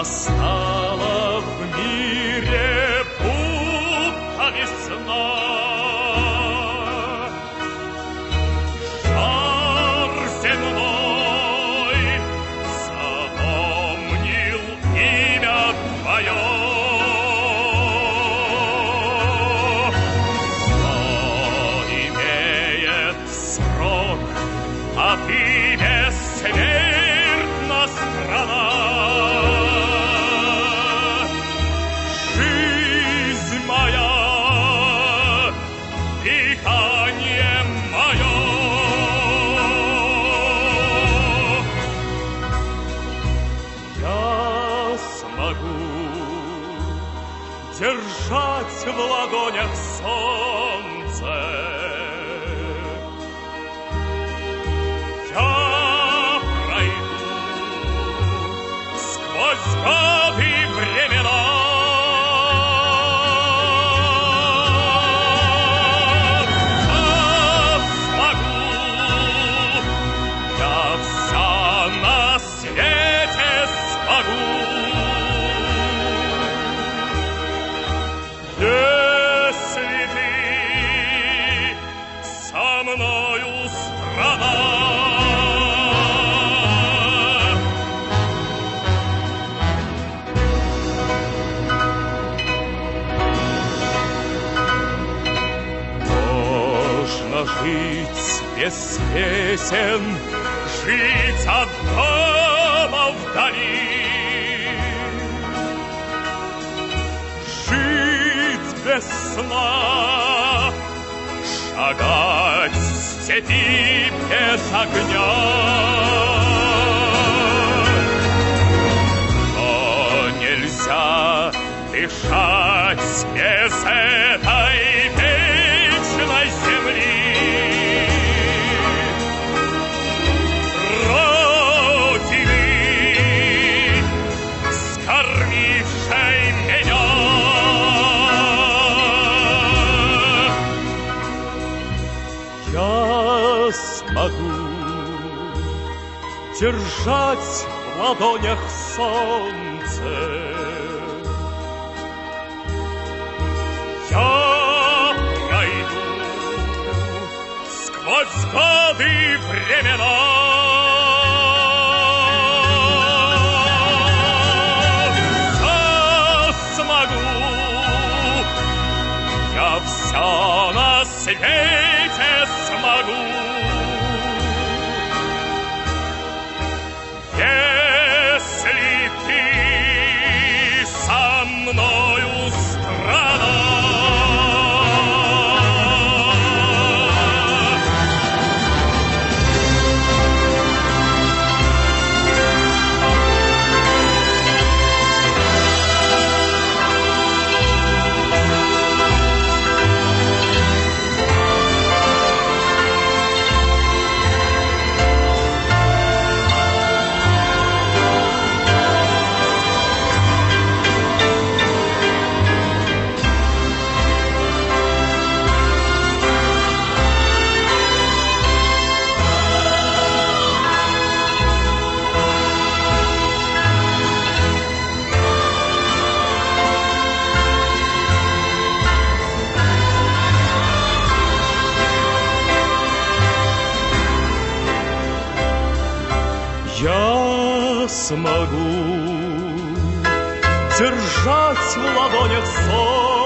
Настала в мире будто весна. Жар земной запомнил имя твое. А ты бессмертна страна. Жизнь моя, дыхание мое. Я смогу держать в ладонях солнце. Годы времена. Я вся на свете смогу. Если ты со мною, страна. Жить без песен, жить от дома вдали, жить без сна, шагать в степи без огня. Но нельзя дышать без этой вечной земли. Я смогу держать в ладонях солнце. Я пройду сквозь годы времена. Я смогу, я все на свете смогу. Если ты со мною, страна. Я смогу держать в ладонях солнце.